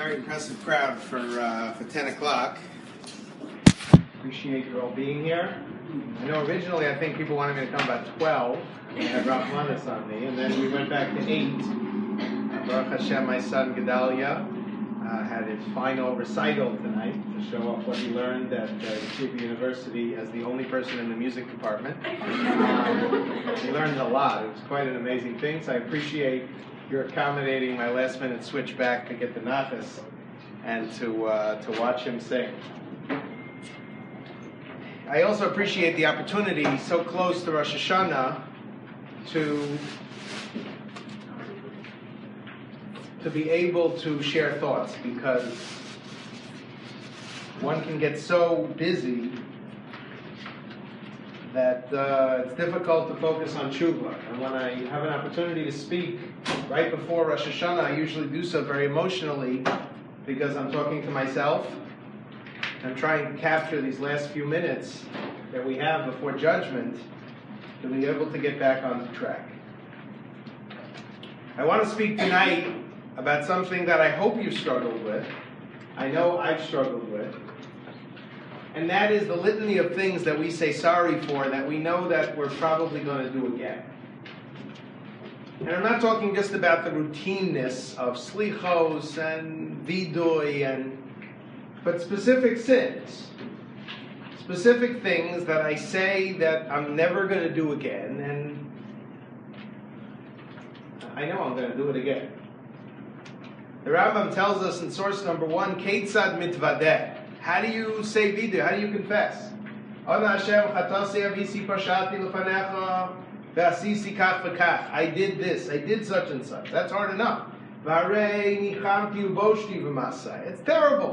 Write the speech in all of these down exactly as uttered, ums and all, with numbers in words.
very impressive crowd for uh, for ten o'clock. Appreciate you all being here. I know originally I think people wanted me to come about twelve. I had Rav Manas on me, and then we went back to eight. Uh, Baruch Hashem, my son Gedalia uh, had his final recital tonight to show off what he learned at uh, Yeshiva University as the only person in the music department. Um, he learned a lot. It was quite an amazing thing, so I appreciate you're accommodating my last minute switch back to get the nachas and to uh, to watch him sing. I also appreciate the opportunity so close to Rosh Hashanah to to be able to share thoughts, because one can get so busy that uh, it's difficult to focus on tshuva. And when I have an opportunity to speak right before Rosh Hashanah, I usually do so very emotionally, because I'm talking to myself. I'm trying to capture these last few minutes that we have before judgment to be able to get back on track. I want to speak tonight about something that I hope you've struggled with. I know I've struggled with. And that is the litany of things that we say sorry for that we know that we're probably going to do again. And I'm not talking just about the routineness of slichos and vidui, and but specific sins. Specific things that I say that I'm never going to do again, and I know I'm going to do it again. The Rambam tells us in source number one, Keitzad mitvadeh. How do you say vidu? How do you confess? I did this, I did such and such. That's hard enough. It's terrible.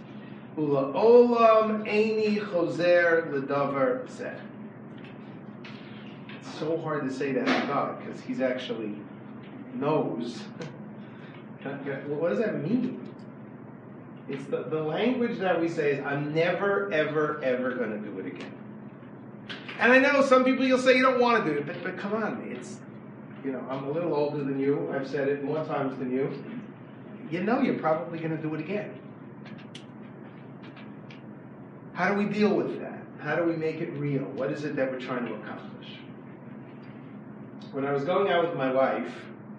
It's so hard to say that to God, because He's actually knows. What does that mean? It's the, the language that we say is, I'm never, ever, ever going to do it again. And I know some people, you'll say you don't want to do it, but, but come on, it's, you know, I'm a little older than you. I've said it more times than you. You know you're probably going to do it again. How do we deal with that? How do we make it real? What is it that we're trying to accomplish? When I was going out with my wife,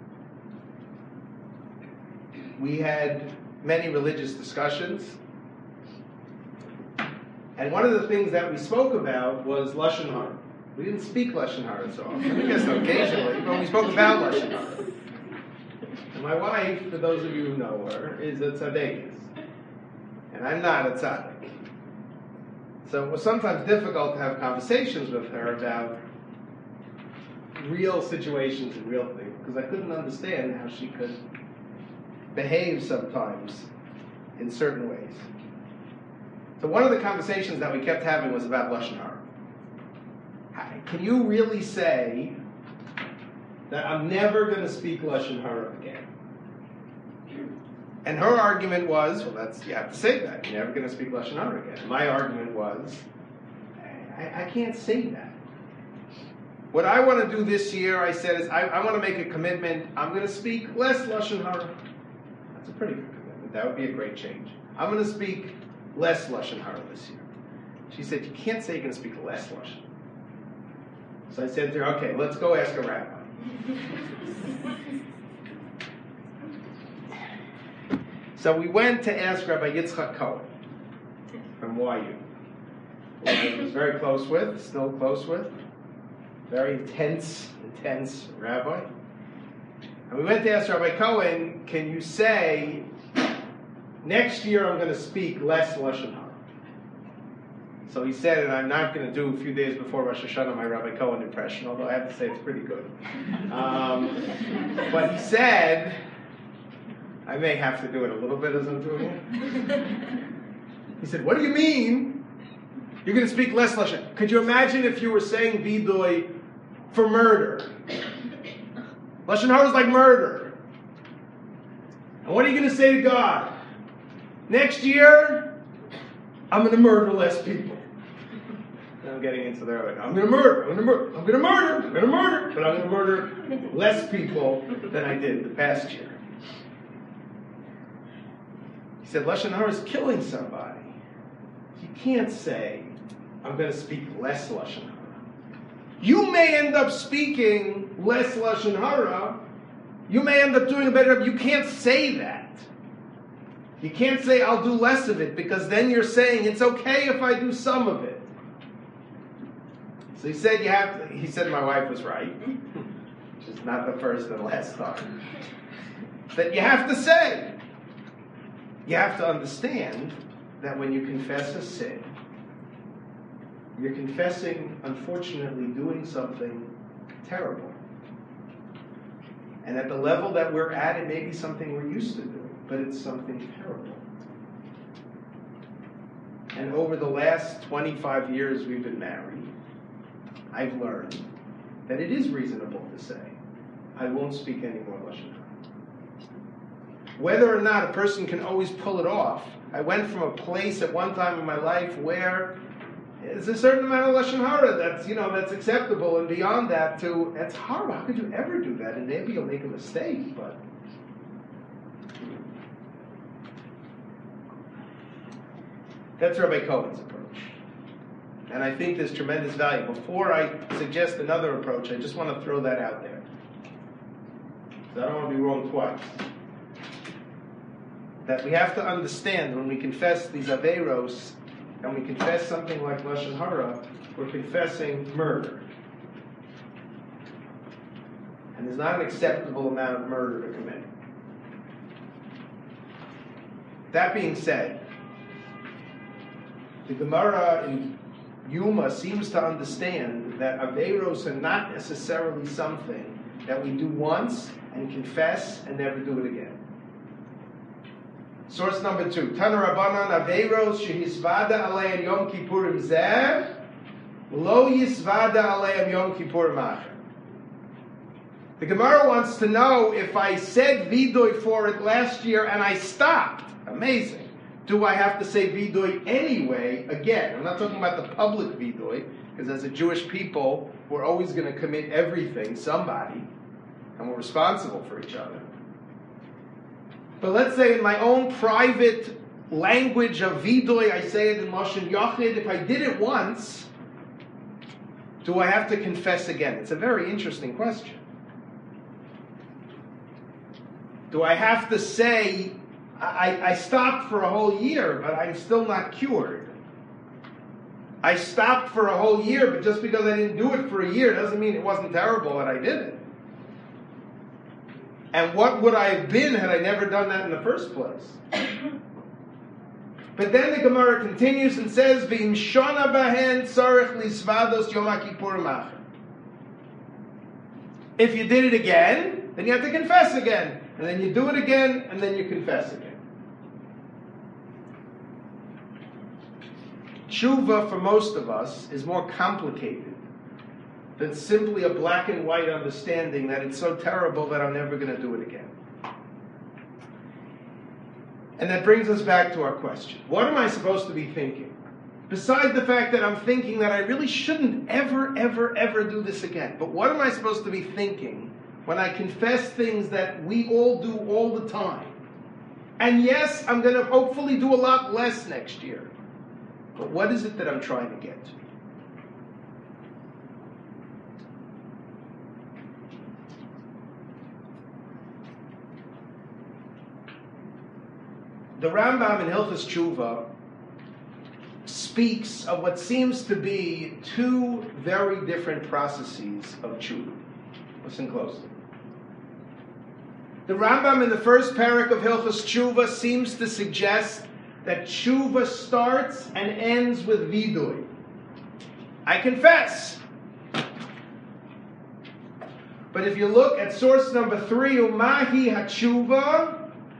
we had many religious discussions. And one of the things that we spoke about was Lashon Hara. We didn't speak Lashon Hara so often. I guess occasionally, but we spoke about Lashon Hara. And my wife, for those of you who know her, is a tzaddikus. And I'm not a tzaddik. So it was sometimes difficult to have conversations with her about real situations and real things, because I couldn't understand how she could behave sometimes in certain ways. So one of the conversations that we kept having was about Lashon Hara. Can you really say that I'm never going to speak Lashon Hara again? And her argument was, well, that's, you have to say that. You're never going to speak Lashon Hara again. My argument was, I, I can't say that. What I want to do this year, I said, is I, I want to make a commitment. I'm going to speak less Lashon Hara. That's a pretty good commitment. That would be a great change. I'm going to speak less Lashon Hara this year. She said, you can't say you're going to speak less Lashon. So I said to her, okay, let's go ask a rabbi. So we went to ask Rabbi Yitzchak Cohen from Y U, who I was very close with, still close with, very intense, intense rabbi. And we went to ask Rabbi Cohen, can you say, next year I'm going to speak less Lashon Hara? So he said, and I'm not going to do a few days before Rosh Hashanah my Rabbi Cohen impression, although I have to say it's pretty good. Um, but he said, I may have to do it a little bit as I'm doing it. He said, what do you mean you're going to speak less Lashon? Could you imagine if you were saying Vidui for murder? Lashon Hara is like murder. And what are you going to say to God? Next year, I'm going to murder less people. And I'm getting into there like, I'm going to murder, I'm going to murder, I'm going to murder, I'm going to murder, but I'm going to murder less people than I did the past year. said, Lashon Hara is killing somebody. You can't say, I'm going to speak less Lashon Hara. You may end up speaking less Lashon Hara. You may end up doing a better job. You can't say that. You can't say, I'll do less of it, because then you're saying, it's okay if I do some of it. So he said, you have to, he said my wife was right, which is not the first and last time, that you have to say, you have to understand that when you confess a sin, you're confessing, unfortunately, doing something terrible. And at the level that we're at, it may be something we're used to doing, but it's something terrible. And over the last twenty-five years we've been married, I've learned that it is reasonable to say, I won't speak any more Lashon Hara. Whether or not a person can always pull it off, I went from a place at one time in my life where there's a certain amount of Lashon Hara that's, you know, that's acceptable, and beyond that to, that's horrible. How could you ever do that? And maybe you'll make a mistake, but that's Rabbi Cohen's approach. And I think there's tremendous value. Before I suggest another approach, I just want to throw that out there. So I don't want to be wrong twice. That we have to understand when we confess these Aveiros, and we confess something like Lashon Hara, we're confessing murder. And there's not an acceptable amount of murder to commit. That being said, the Gemara in Yuma seems to understand that Aveiros are not necessarily something that we do once and confess and never do it again. Source number two. Tana Rabbanan Aveiros shehisvada aleim Yom Kippurim zeh lo yisvada aleim Yom Kippurim acher. The Gemara wants to know if I said vidoy for it last year and I stopped. Amazing. Do I have to say vidoy anyway again? I'm not talking about the public vidoy, because as a Jewish people, we're always going to commit everything, somebody, and we're responsible for each other. But let's say in my own private language of vidoy, I say it in Lashon Yachid. If I did it once, do I have to confess again? It's a very interesting question. Do I have to say, I, I stopped for a whole year, but I'm still not cured? I stopped for a whole year, but just because I didn't do it for a year doesn't mean it wasn't terrible that I did it. And what would I have been had I never done that in the first place? But then the Gemara continues and says, V'im shona bahen tzarech lisvados yom ha'kippurim acher. If you did it again, then you have to confess again. And then you do it again, and then you confess again. Tshuva, for most of us, is more complicated than simply a black and white understanding that it's so terrible that I'm never going to do it again. And that brings us back to our question. What am I supposed to be thinking? Besides the fact that I'm thinking that I really shouldn't ever, ever, ever do this again. But what am I supposed to be thinking when I confess things that we all do all the time? And yes, I'm going to hopefully do a lot less next year. But what is it that I'm trying to get to? The Rambam in Hilchos Tshuva speaks of what seems to be two very different processes of tshuva. Listen closely. The Rambam in the first parak of Hilchos Tshuva seems to suggest that tshuva starts and ends with vidoy. I confess. But if you look at source number three, Umahi hatshuva,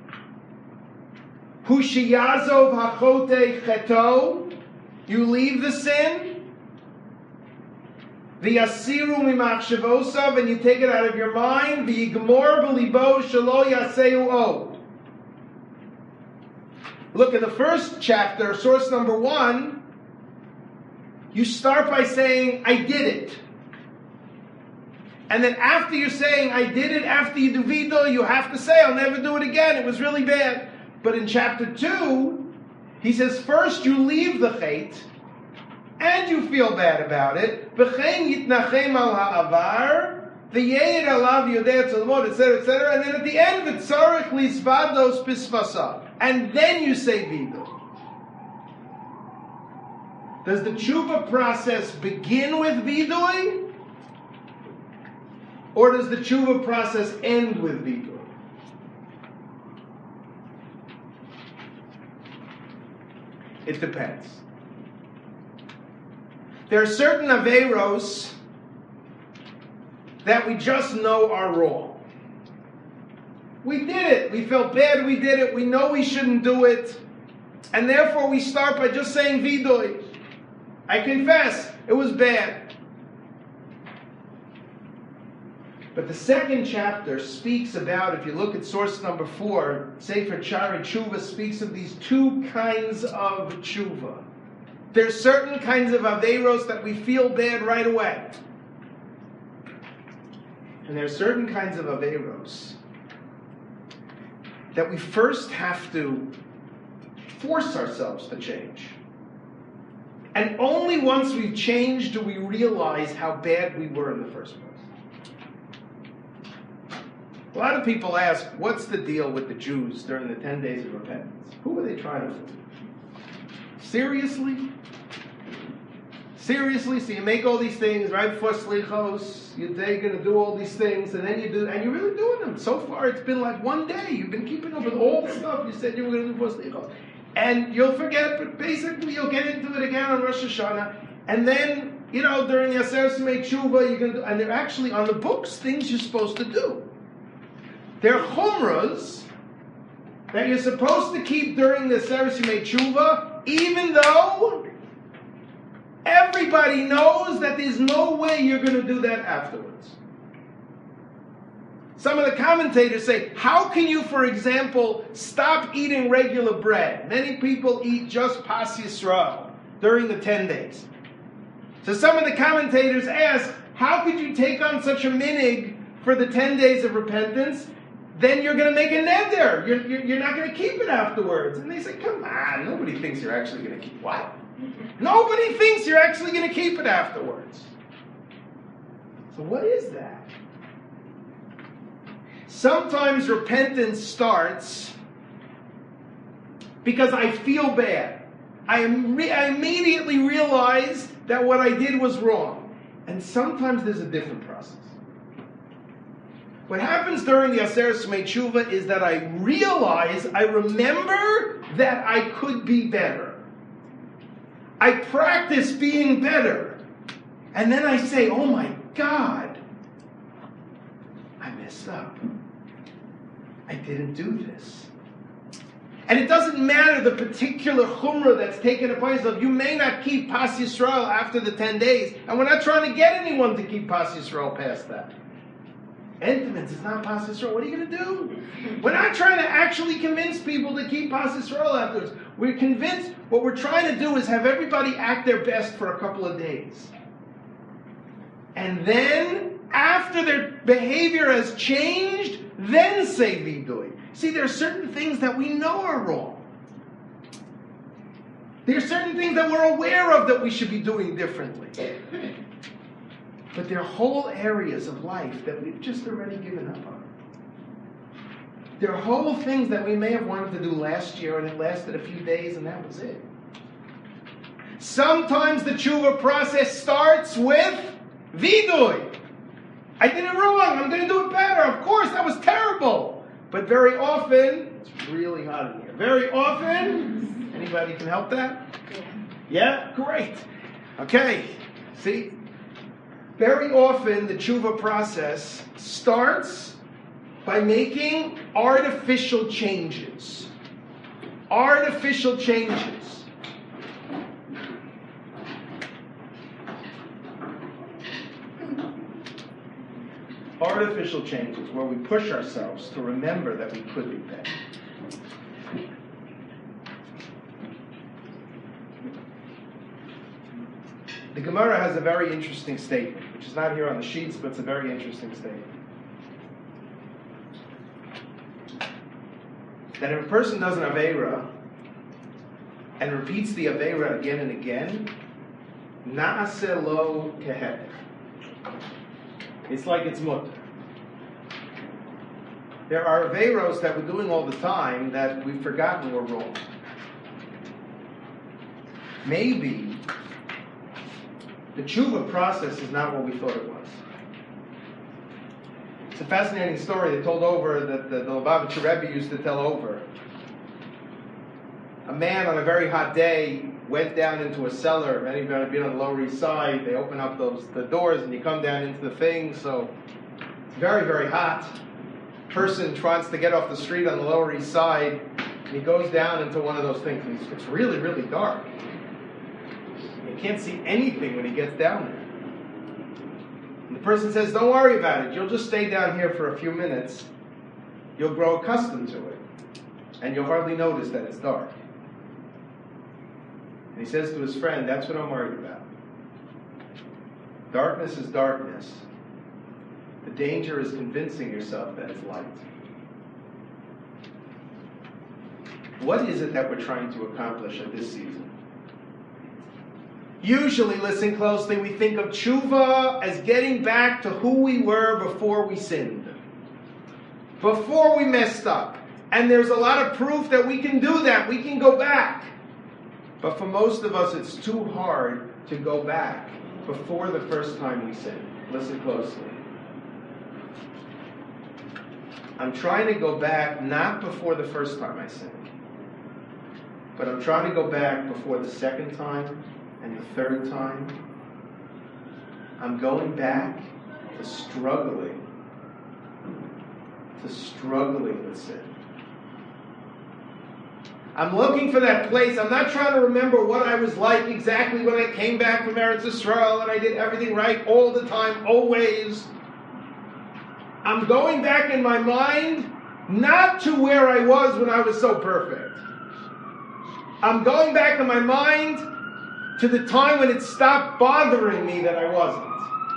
Hushiyazov hachote cheto, you leave the sin, v'yasiru mimachshavosav, and you take it out of your mind, v'yigmor b'libo shelo yaseu od. Look, in the first chapter, source number one, you start by saying, I did it. And then after you're saying, I did it, after you do vido, you have to say, I'll never do it again, it was really bad. But in chapter two, he says, first you leave the chait, and you feel bad about it. V'chein yitnachem al ha'avar, v'yeyed alav yodei tzolmod, et cetera, et cetera. And then at the end, v'tzarech lisvados pisvasa. And then you say vidu. Does the tshuva process begin with vidui? Or does the tshuva process end with vidui? It depends. There are certain aveiros that we just know are wrong. We did it. We felt bad we did it. We know we shouldn't do it. And therefore we start by just saying vidui. I confess, it was bad. But the second chapter speaks about, if you look at source number four, Sefer Sha'arei Tshuva speaks of these two kinds of tshuva. There's certain kinds of aveiros that we feel bad right away. And there are certain kinds of aveiros that we first have to force ourselves to change. And only once we've changed do we realize how bad we were in the first place. A lot of people ask, what's the deal with the Jews during the ten days of repentance? Who are they trying to fool? Seriously? Seriously? So you make all these things right before Slichos, you're going to do all these things, and then you do, and you're really doing them. So far it's been like one day. You've been keeping up with all the stuff you said you were going to do before Slichos. And you'll forget, but basically you'll get into it again on Rosh Hashanah. And then, you know, during the Aseret Yemei Tshuva, you're going to do, and they're actually on the books things you're supposed to do. They're chumras that you're supposed to keep during the Aseret Yemei Tshuva, even though everybody knows that there's no way you're going to do that afterwards. Some of the commentators say, how can you, for example, stop eating regular bread? Many people eat just Pas Yisrael during the ten days. So some of the commentators ask, how could you take on such a minig for the ten days of repentance? Then you're going to make a neder. You're, you're, you're not going to keep it afterwards. And they say, come on, nobody thinks you're actually going to keep what? Nobody thinks you're actually going to keep it afterwards. So what is that? Sometimes repentance starts because I feel bad. I, am re- I immediately realize that what I did was wrong. And sometimes there's a different process. What happens during the Aseret Yemei Tshuva is that I realize, I remember that I could be better. I practice being better. And then I say, oh my God, I messed up. I didn't do this. And it doesn't matter the particular chumrah that's taken upon yourself. You may not keep Pas Yisrael after the ten days. And we're not trying to get anyone to keep Pas Yisrael past that. Entenmann's is not Pas Yisrael. What are you going to do? We're not trying to actually convince people to keep Pas Yisrael afterwards. We're convinced what we're trying to do is have everybody act their best for a couple of days. And then, after their behavior has changed, then say vidui. See, there are certain things that we know are wrong. There are certain things that we're aware of that we should be doing differently. But there are whole areas of life that we've just already given up on. There are whole things that we may have wanted to do last year and it lasted a few days and that was it. Sometimes the tshuva process starts with vidui. I did it wrong. I'm going to do it better. Of course, that was terrible. But very often, it's really hot in here. Very often, anybody can help that? Yeah? Great. Okay. See? Very often, the tshuva process starts by making artificial changes. Artificial changes. Artificial changes where we push ourselves to remember that we could be better. The Gemara has a very interesting statement, which is not here on the sheets, but it's a very interesting statement. that if a person does an Aveira and repeats the Aveira again and again, Na'aseh lo kehedek. It's like it's mutter. There are Aveiros that we're doing all the time that we've forgotten were wrong. Maybe the tshuva process is not what we thought it was. It's a fascinating story that told over that the, the Lubavitcher Rebbe used to tell over. A man on a very hot day went down into a cellar. Many of you have been on the Lower East Side. They open up those the doors and you come down into the thing. So it's very, very hot. Person tries to get off the street on the Lower East Side and he goes down into one of those things. It's really, really dark. You can't see anything when he gets down there. And the person says, don't worry about it. You'll just stay down here for a few minutes. You'll grow accustomed to it. And you'll hardly notice that it's dark. And he says to his friend, that's what I'm worried about. Darkness is darkness. The danger is convincing yourself that it's light. What is it that we're trying to accomplish at this season? Usually, listen closely, we think of tshuva as getting back to who we were before we sinned. Before we messed up. And there's a lot of proof that we can do that. We can go back. But for most of us, it's too hard to go back before the first time we sinned. Listen closely. I'm trying to go back not before the first time I sinned, but I'm trying to go back before the second time and the third time. I'm going back to struggling, to struggling with sin. I'm looking for that place. I'm not trying to remember what I was like exactly when I came back from Eretz Yisrael and I did everything right all the time, always. I'm going back in my mind, not to where I was when I was so perfect. I'm going back in my mind to the time when it stopped bothering me that I wasn't.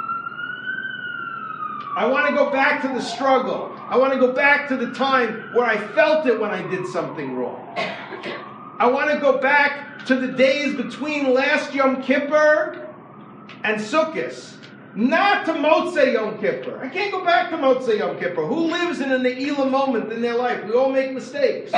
I want to go back to the struggle. I want to go back to the time where I felt it when I did something wrong. I want to go back to the days between last Yom Kippur and Sukkot. Not to Motzei Yom Kippur. I can't go back to Motzei Yom Kippur. Who lives in a Ne'ilah moment in their life? We all make mistakes.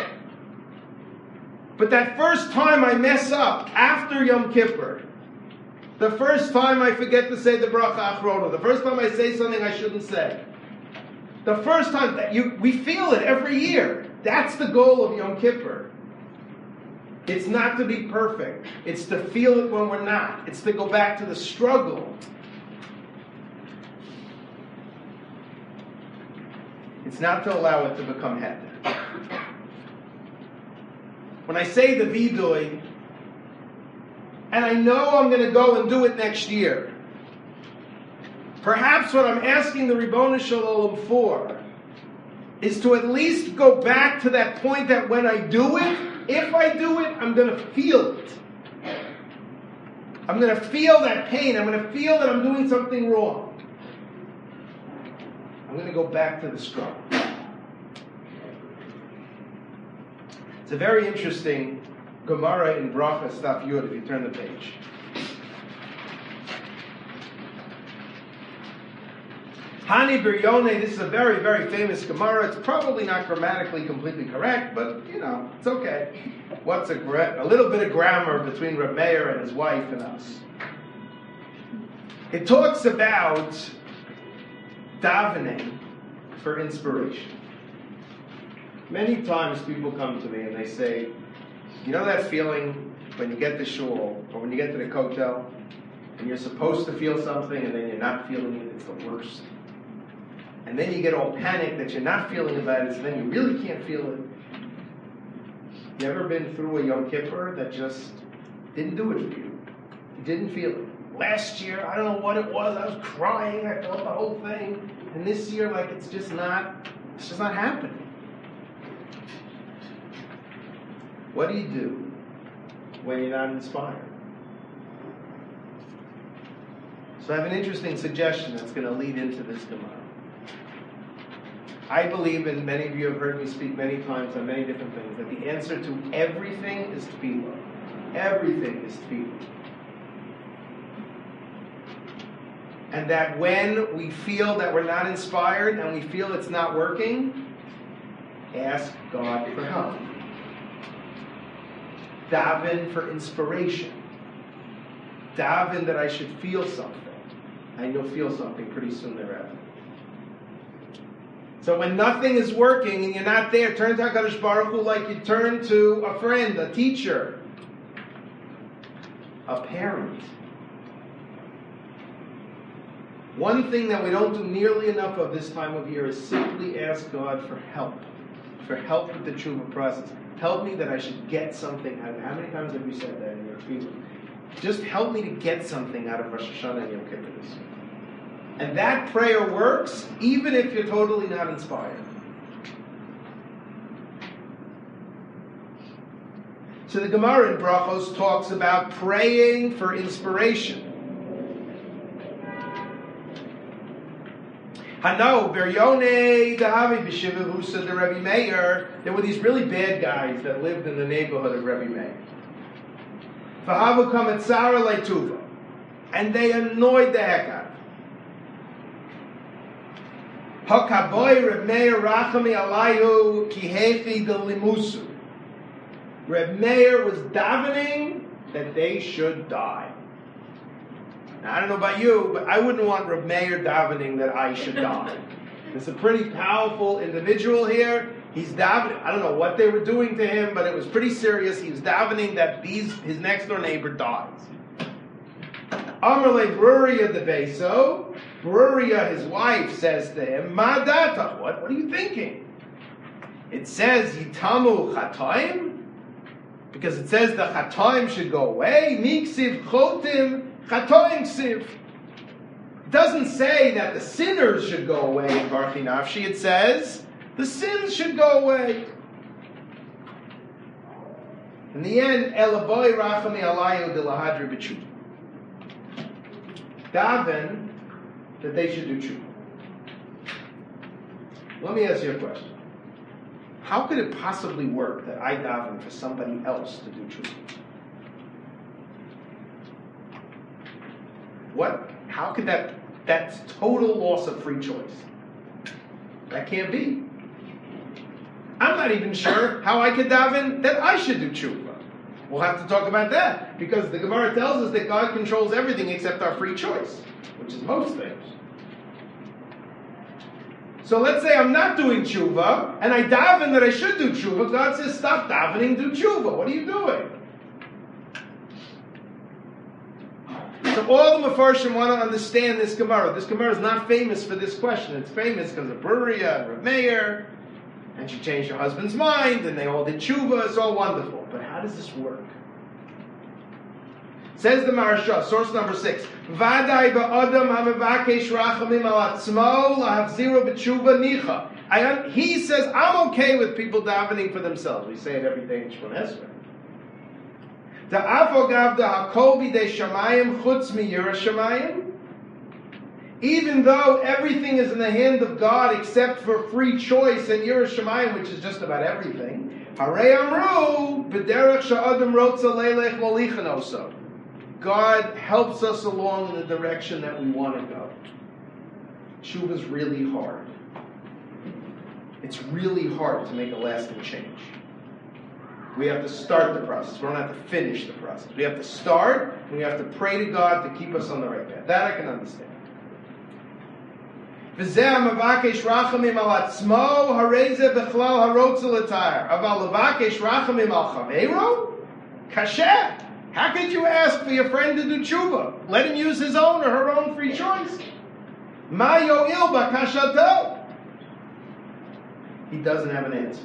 But that first time I mess up after Yom Kippur, the first time I forget to say the bracha achrona, the first time I say something I shouldn't say, the first time that you, we feel it every year. That's the goal of Yom Kippur. It's not to be perfect. It's to feel it when we're not. It's to go back to the struggle. It's not to allow it to become heter. When I say the vidui, and I know I'm going to go and do it next year, perhaps what I'm asking the Ribbono Shel Olam for is to at least go back to that point that when I do it, if I do it, I'm going to feel it. I'm going to feel that pain. I'm going to feel that I'm doing something wrong. I'm going to go back to the struggle. It's a very interesting Gemara in Bracha Staf Yud, if you turn the page. Hani Biryone, this is a very, very famous Gemara. It's probably not grammatically completely correct, but, you know, it's okay. What's a, gra- a little bit of grammar between Reb Meir and his wife and us. It talks about davening for inspiration. Many times people come to me and they say, you know that feeling when you get to shul or when you get to the kotel and you're supposed to feel something and then you're not feeling it, it's the worst. And then you get all panicked that you're not feeling about it, so then you really can't feel it. You ever been through a Yom Kippur that just didn't do it for you? You didn't feel it. Last year, I don't know what it was, I was crying, I felt the whole thing. And this year, like, it's just not, it's just not happening. What do you do when you're not inspired? So I have an interesting suggestion that's going to lead into this Gemara. I believe, and many of you have heard me speak many times on many different things, that the answer to everything is tefillah. Everything is tefillah. And that when we feel that we're not inspired and we feel it's not working, ask God for help. Daven for inspiration. Daven that I should feel something. And you'll feel something pretty soon thereafter. So when nothing is working and you're not there, turn to HaKadosh Baruch Hu like you turn to a friend, a teacher, a parent. One thing that we don't do nearly enough of this time of year is simply ask God for help. For help with the tshuva process. Help me that I should get something out of it. How many times have you said that in your tefillah? Just help me to get something out of Rosh Hashanah and Yom Kippur this year. And that prayer works even if you're totally not inspired. So the Gemara in Brachos talks about praying for inspiration. Hano, Beryone, Dahavi, B'Shiva, Husa, the Rebbe Meir. There were these really bad guys that lived in the neighborhood of Rebbe Meir. Fahavu Kamet Tzara Leituva. And they annoyed the heck out of him. Hakaboy Reb Meir Rachami Alayhu Kihefi de Limusu. Reb Meir was davening that they should die. Now, I don't know about you, but I wouldn't want Reb Meir davening that I should die. It's a pretty powerful individual here. He's davening. I don't know what they were doing to him, but it was pretty serious. He was davening that these his next door neighbor dies. Amarle Bruria de Beso. Bruria, his wife, says to him, Ma data, what? What are you thinking? It says, Yitamu Chataim? Because it says the Chataim should go away. Miksiv Chotim Chataim Ksiv. It doesn't say that the sinners should go away in Barchi Nafshi. It says the sins should go away. In the end, Elaboy Rachami Alayu de Lahadri B'Tshuva. Daven that they should do tshuva. Let me ask you a question. How could it possibly work that I daven for somebody else to do tshuva? What? How could that? That's total loss of free choice. That can't be. I'm not even sure how I could daven that I should do tshuva. We'll have to talk about that because the Gemara tells us that God controls everything except our free choice, which is most things. So let's say I'm not doing tshuva, and I daven that I should do tshuva. God says, stop davening, do tshuva. What are you doing? So all the Mefarshim want to understand this Gemara. This Gemara is not famous for this question. It's famous because of Bruria and Reb Meir, and she changed her husband's mind, and they all did tshuva. It's all wonderful. But how does this work? Says the Maharsha, source number six. Vadai ba'adam ha'mevakesh rachamim al atzmo lahavziro b'tshuva nicha. He says, I'm okay with people davening for themselves. We say it every day in Shemon Esrei. Da'afogav da'hakol b'dei shamayim chutz miyira shamayim. Even though everything is in the hand of God except for free choice and Yira Shamayim, which is just about everything. Harei amru b'derech sha'adam rotza leilech lolichan. God helps us along in the direction that we want to go. Tshuva is really hard. It's really hard to make a lasting change. We have to start the process. We don't have to finish the process. We have to start, and we have to pray to God to keep us on the right path. That I can understand. V'zeh ha'mavakesh rachamim al atzmo hareze b'chlal harotza l'tayr. Aval levakesh rachamim al chaveiro? Kasher. How could you ask for your friend to do tshuva? Let him use his own or her own free choice. Ma yo'il b'kashato. He doesn't have an answer.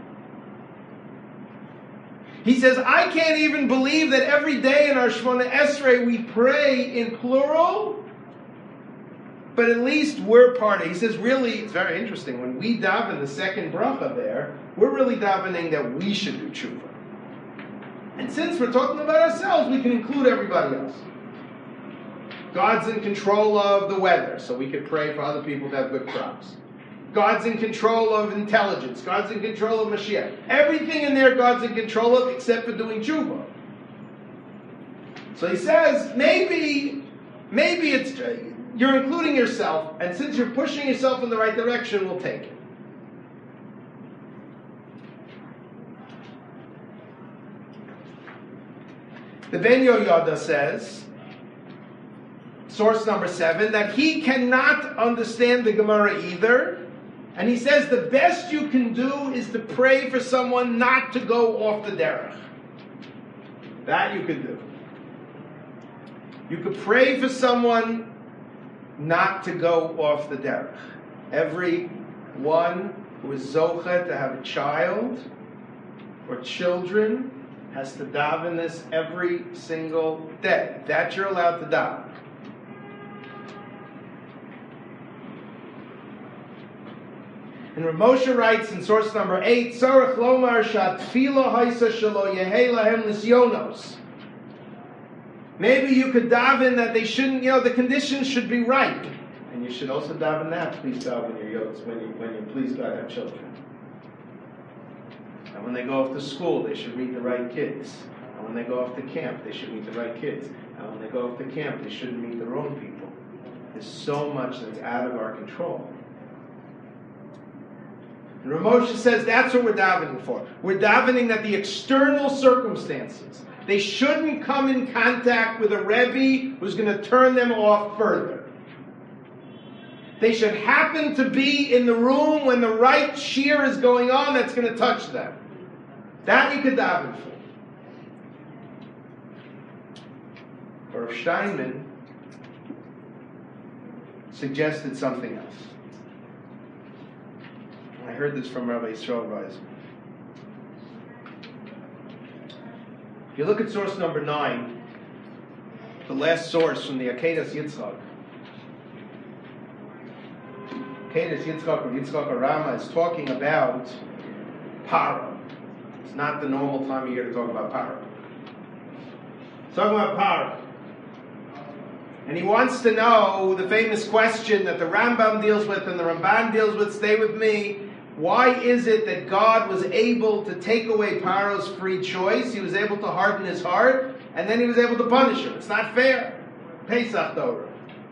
He says, I can't even believe that every day in our Shemona Esrei we pray in plural, but at least we're part of it. He says, really, it's very interesting. When we daven the second bracha there, we're really davening that we should do tshuva. And since we're talking about ourselves, we can include everybody else. God's in control of the weather, so we can pray for other people to have good crops. God's in control of intelligence. God's in control of Mashiach. Everything in there God's in control of except for doing tshuva. So he says, maybe, maybe it's you're including yourself, and since you're pushing yourself in the right direction, we'll take it. The Ben Yoyada says, source number seven, that he cannot understand the Gemara either. And he says the best you can do is to pray for someone not to go off the derech. That you could do. You could pray for someone not to go off the derech. Every one who is zocheh to have a child or children has to daven this every single day. That you're allowed to daven. And Rav Moshe writes in source number eight, Tzarech lomar shatfila haisa shelo yehei lahem nisyonos. Maybe you could daven that they shouldn't, you know, the conditions should be right. And you should also daven that, please God, when you're yokes, when you, when you please God have children. And when they go off to school, they should meet the right kids. And when they go off to camp, they should meet the right kids. And when they go off to camp, they shouldn't meet the wrong people. There's so much that's out of our control. And Rav Moshe says that's what we're davening for. We're davening that the external circumstances, they shouldn't come in contact with a Rebbe who's going to turn them off further. They should happen to be in the room when the right shear is going on that's going to touch them. That you could daven for. Rav Steinman suggested something else. I heard this from Rabbi Yisrael Reisman. If you look at source number nine, the last source from the Akedas Yitzchak, Akedas Yitzchak or Yitzchak Arama is talking about Paro. It's not the normal time of year to talk about Paro. It's talking about Paro. And he wants to know the famous question that the Rambam deals with and the Ramban deals with, stay with me. Why is it that God was able to take away Paro's free choice? He was able to harden his heart, and then he was able to punish him. It's not fair. Pesach Torah.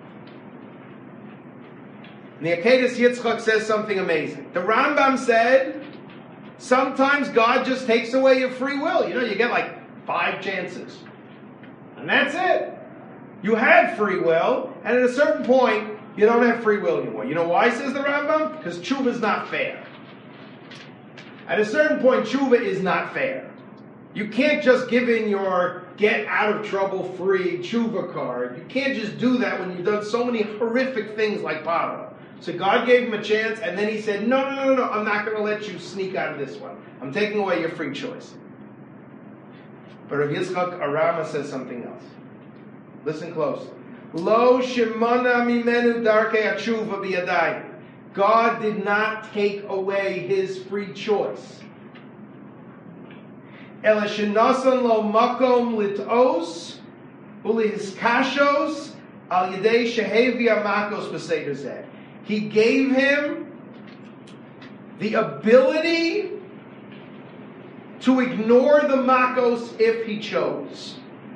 And the Akedas Yitzchak says something amazing. The Rambam said, sometimes God just takes away your free will. You know, you get like five chances. And that's it. You had free will, and at a certain point, you don't have free will anymore. You know why, says the Rambam? Because tshuva is not fair. At a certain point, tshuva is not fair. You can't just give in your get out of trouble free tshuva card. You can't just do that when you've done so many horrific things like Paro. So God gave him a chance, and then he said, no, no, no, no, no, I'm not going to let you sneak out of this one. I'm taking away your free choice. But Rav Yitzchak Arama says something else. Listen closely. Lo shemana mimenu darkei atshuva biyadayim. God did not take away his free choice. Ela shenasan lo makom litos ulihiskashos al yedei shehevia makos b'seder zeh. He gave him the ability to ignore the makos if he chose.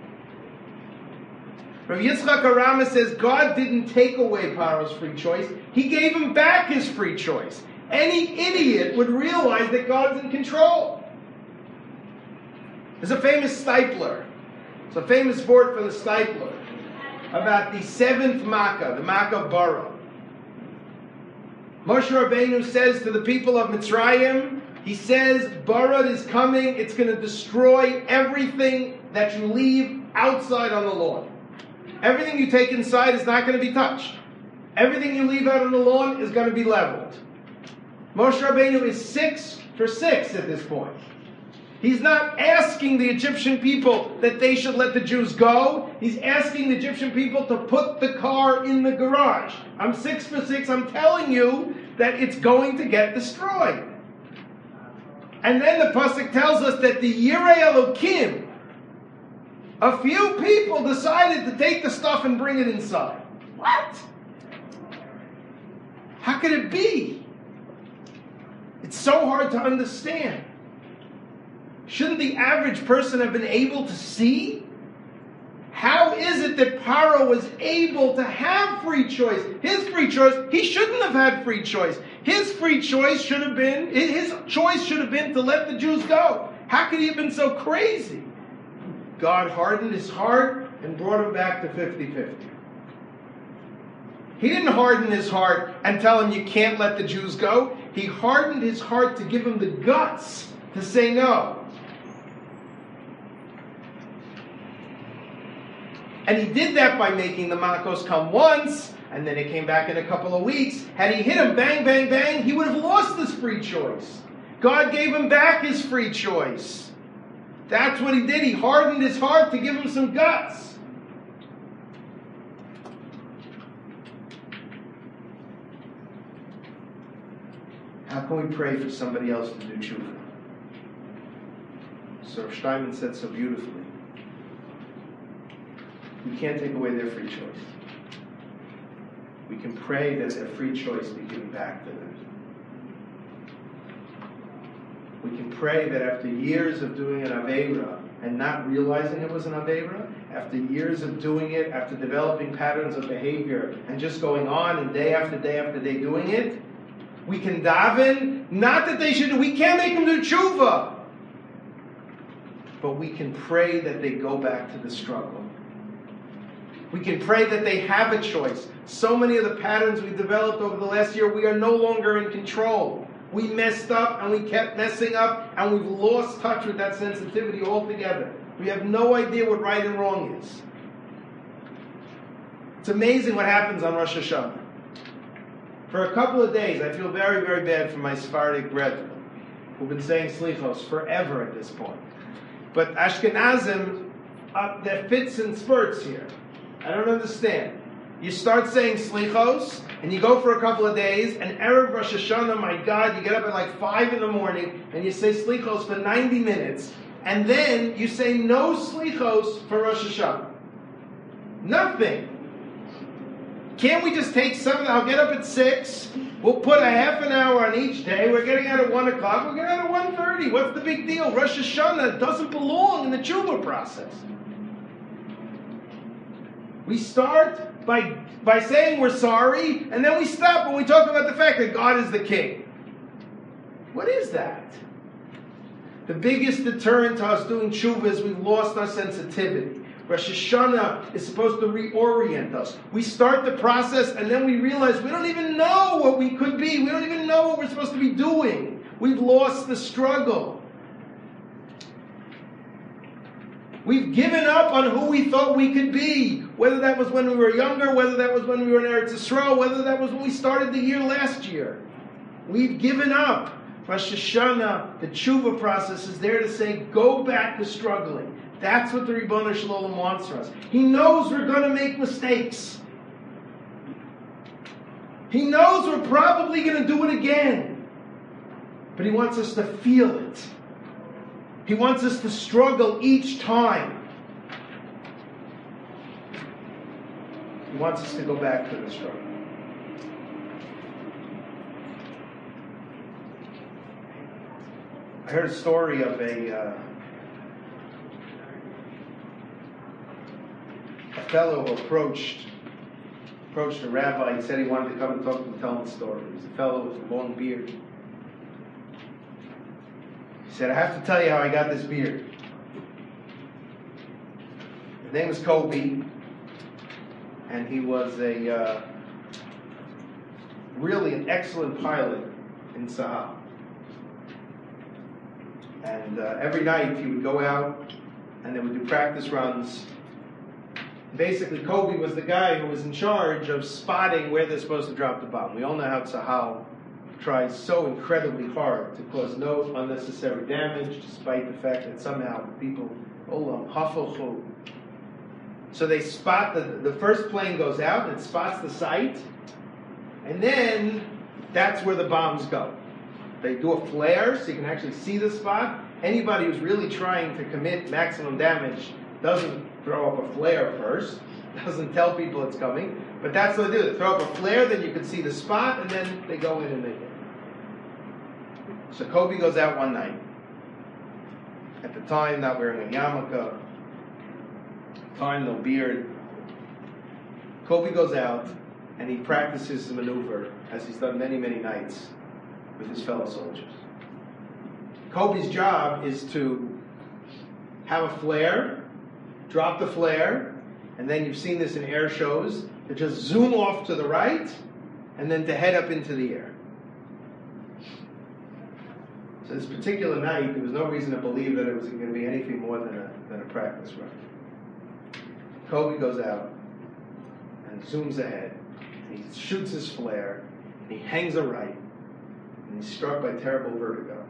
Rav Yitzchak Arama says God didn't take away Paro's free choice. He gave him back his free choice. Any idiot would realize that God's in control. There's a famous stipler. It's a famous word for the stipler about the seventh Makkah, the Makkah of Bara. Moshe Rabbeinu says to the people of Mitzrayim, he says, Bara is coming, it's going to destroy everything that you leave outside on the lawn. Everything you take inside is not going to be touched. Everything you leave out on the lawn is going to be leveled. Moshe Rabbeinu is six for six at this point. He's not asking the Egyptian people that they should let the Jews go. He's asking the Egyptian people to put the car in the garage. I'm six for six. I'm telling you that it's going to get destroyed. And then the pasuk tells us that the Yirei Elokim, a few people decided to take the stuff and bring it inside. What? How could it be? It's so hard to understand. Shouldn't the average person have been able to see? How is it that Paro was able to have free choice? His free choice, he shouldn't have had free choice. His free choice should have been, his choice should have been to let the Jews go. How could he have been so crazy? God hardened his heart and brought him back to fifty-fifty. He didn't harden his heart and tell him you can't let the Jews go. He hardened his heart to give him the guts to say no. And he did that by making the Makos come once, and then it came back in a couple of weeks. Had he hit him bang, bang, bang, he would have lost his free choice. God gave him back his free choice. That's what he did. He hardened his heart to give him some guts. How can we pray for somebody else to do tshuva? So Steinman said so beautifully. We can't take away their free choice. We can pray that their free choice be given back to them. We can pray that after years of doing an Aveira and not realizing it was an Aveira, after years of doing it, after developing patterns of behavior and just going on and day after day after day doing it, we can daven, not that they should, we can't make them do tshuva, but we can pray that they go back to the struggle. We can pray that they have a choice. So many of the patterns we developed over the last year, we are no longer in control. We messed up and we kept messing up and we've lost touch with that sensitivity altogether. We have no idea what right and wrong is. It's amazing what happens on Rosh Hashanah. For a couple of days, I feel very, very bad for my Sephardic brethren who've been saying slichos forever at this point. But Ashkenazim, uh, there fits and spurts here. I don't understand. You start saying slichos, and you go for a couple of days, and Erev Rosh Hashanah, my God, you get up at like five in the morning, and you say slichos for ninety minutes, and then you say no slichos for Rosh Hashanah. Nothing. Can't we just take some, I'll get up at six, we'll put a half an hour on each day, we're getting out at one o'clock, we're getting out at one thirty, what's the big deal? Rosh Hashanah doesn't belong in the tshuva process. We start by, by saying we're sorry, and then we stop when we talk about the fact that God is the king. What is that? The biggest deterrent to us doing tshuva is we've lost our sensitivity. Rosh Hashanah is supposed to reorient us. We start the process, and then we realize we don't even know what we could be. We don't even know what we're supposed to be doing. We've lost the struggle. We've given up on who we thought we could be, whether that was when we were younger, whether that was when we were in Eretz Yisrael, whether that was when we started the year last year. We've given up. Rosh Hashanah, the tshuva process, is there to say, go back to struggling. That's what the Ribono Shel Olam wants from us. He knows we're going to make mistakes. He knows we're probably going to do it again. But He wants us to feel it. He wants us to struggle each time. He wants us to go back to the struggle. I heard a story of a, uh, a fellow who approached approached a rabbi. He said he wanted to come and talk to him, tell him a story. He was a fellow with a long beard. He said, I have to tell you how I got this beard. His name was Kobe, and he was a uh, really an excellent pilot in Sahel. And uh, every night he would go out and they would do practice runs. Basically, Kobe was the guy who was in charge of spotting where they're supposed to drop the bomb. We all know how Tzahal tries so incredibly hard to cause no unnecessary damage, despite the fact that somehow people, olam, hafochu. So they spot, the, the first plane goes out and it spots the site, and then that's where the bombs go. They do a flare so you can actually see the spot. Anybody who's really trying to commit maximum damage doesn't throw up a flare first, doesn't tell people it's coming, but that's what they do. They throw up a flare, then you can see the spot, and then they go in and they hit. So Kobe goes out one night. At the time, not wearing a yarmulke, time, no beard. Kobe goes out and he practices the maneuver, as he's done many, many nights, with his fellow soldiers. Kobe's job is to have a flare, drop the flare, and then you've seen this in air shows, to just zoom off to the right, and then to head up into the air. So this particular night, there was no reason to believe that it was going to be anything more than a, than a practice run. Kobe goes out and zooms ahead. And he shoots his flare. And he hangs a right. And he's struck by terrible vertigo.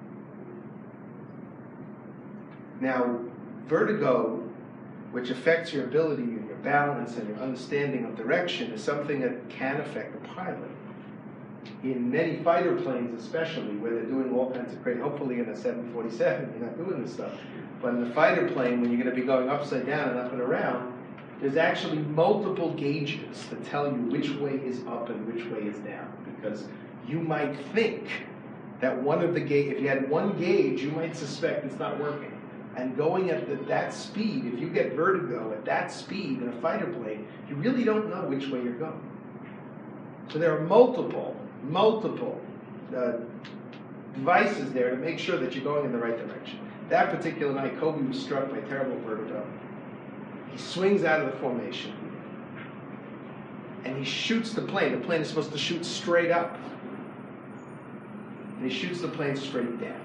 Now, vertigo, which affects your ability and your balance and your understanding of direction, is something that can affect the pilot. In many fighter planes especially, where they're doing all kinds of crazy, hopefully in a seven forty-seven, you're not doing this stuff. But in the fighter plane, when you're going to be going upside down and up and around, there's actually multiple gauges to tell you which way is up and which way is down. Because you might think that one of the gauge, if you had one gauge, you might suspect it's not working. And going at the, that speed, if you get vertigo at that speed in a fighter plane, you really don't know which way you're going. So there are multiple, multiple uh, devices there to make sure that you're going in the right direction. That particular night, Kobe was struck by terrible vertigo. He swings out of the formation. And he shoots the plane. The plane is supposed to shoot straight up. And he shoots the plane straight down.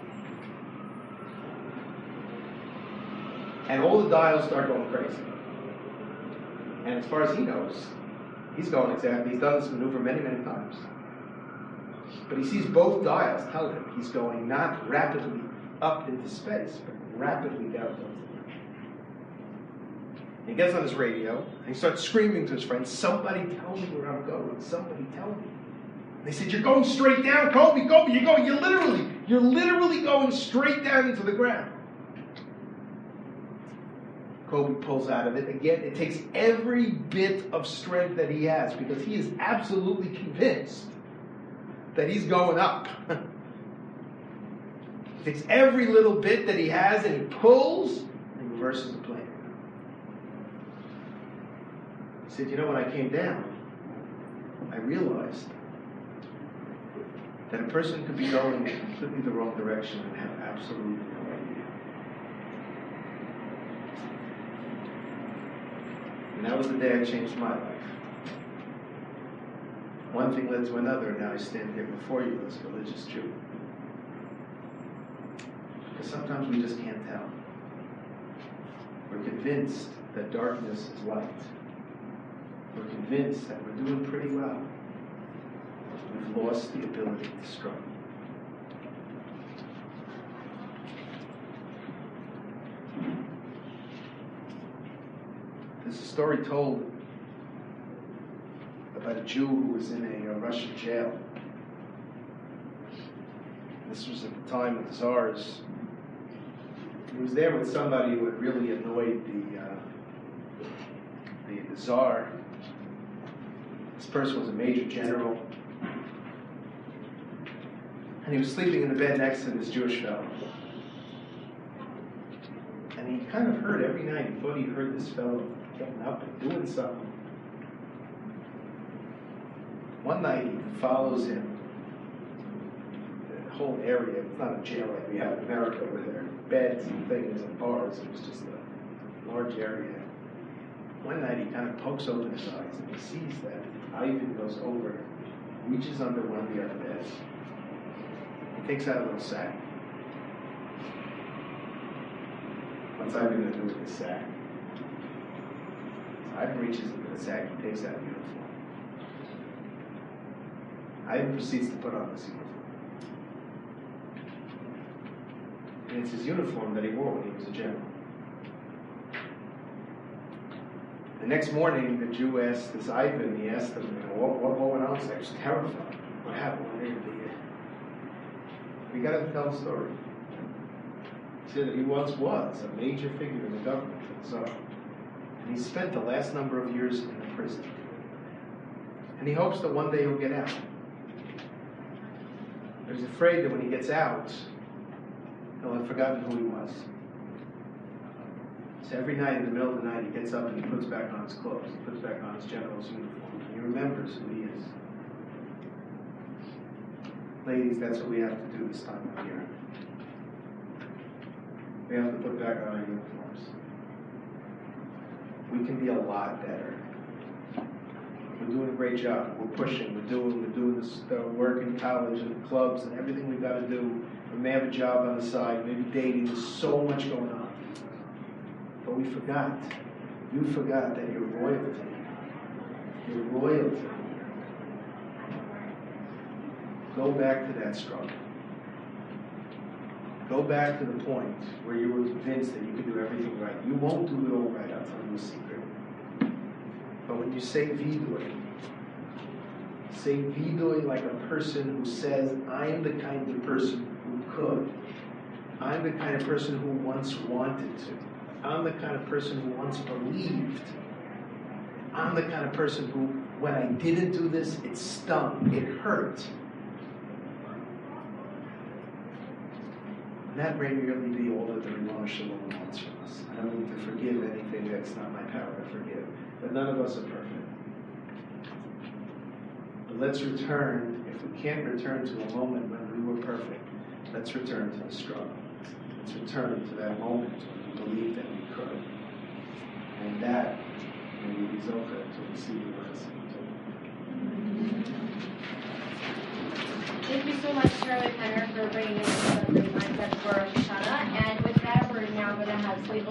And all the dials start going crazy. And as far as he knows, he's going exactly, he's done this maneuver many, many times. But he sees both dials tell him he's going not rapidly up into space, but rapidly down towards the ground. He gets on his radio, and he starts screaming to his friends, "Somebody tell me where I'm going, somebody tell me." And they said, "You're going straight down, Kobe, Kobe, you're going, you're literally, you're literally going straight down into the ground." Kobe pulls out of it. Again, it takes every bit of strength that he has because he is absolutely convinced that he's going up. He takes every little bit that he has and he pulls and reverses the plane. He said, "You know, when I came down, I realized that a person could be going in completely the wrong direction and have absolutely no idea." And that was the day I changed my life. One thing led to another, and now I stand here before you as a religious Jew. Because sometimes we just can't tell. We're convinced that darkness is light. We're convinced that we're doing pretty well. We've lost the ability to struggle. There's a story told about a Jew who was in a, a Russian jail. This was at the time of the Tsars. He was there with somebody who had really annoyed the, uh, the, the Tsar. This person was a major general. And he was sleeping in the bed next to this Jewish fellow. And he kind of heard every night, he thought he heard this fellow getting up and doing something. One night he follows him. The whole area, it's not a jail like we have in America where there are beds and things and bars. It was just a large area. One night he kind of pokes open his eyes and he sees that Ivan goes over, reaches under one of the other beds. He takes out a little sack. What's Ivan going to do with this sack? So Ivan reaches into the sack and takes out a uniform. Ivan proceeds to put on this uniform. And it's his uniform that he wore when he was a general. The next morning, the Jew asked this Ivan, he asked him, you know, what, what, what went on? He was terrified. What happened? What did he do? We got to tell the story. He said that he once was a major figure in the government, the Tsar. And he spent the last number of years in the prison. And he hopes that one day he'll get out. But he's afraid that when he gets out, he'll have forgotten who he was. So every night in the middle of the night, he gets up and he puts back on his clothes. He puts back on his general's uniform. And he remembers who he is. Ladies, that's what we have to do this time of year. We have to put back on our uniforms. We can be a lot better. We're doing a great job. We're pushing. We're doing. We're doing this uh, work in college and clubs and everything we've got to do. We may have a job on the side, maybe dating. There's so much going on. But we forgot. You forgot that you're royalty. You're royalty. Go back to that struggle. Go back to the point where you were convinced that you could do everything right. You won't do it all right, I'll tell you a secret. But when you say vidui, say vidui like a person who says, I'm the kind of person who could. I'm the kind of person who once wanted to. I'm the kind of person who once believed. I'm the kind of person who, when I didn't do this, it stung, it hurt. And that may really be all that the Rimon Shalom wants from us. I don't need to forgive anything that's not my power to forgive. But none of us are perfect. But let's return, if we can't return to a moment when we were perfect, let's return to the struggle. Let's return to that moment when we believed that we could. And that may be Zocha to receive the blessing. Thank you so much, Charlie Penner, for bringing in the mindset for Rosh Hashanah. And with that, we're now going to have Sligo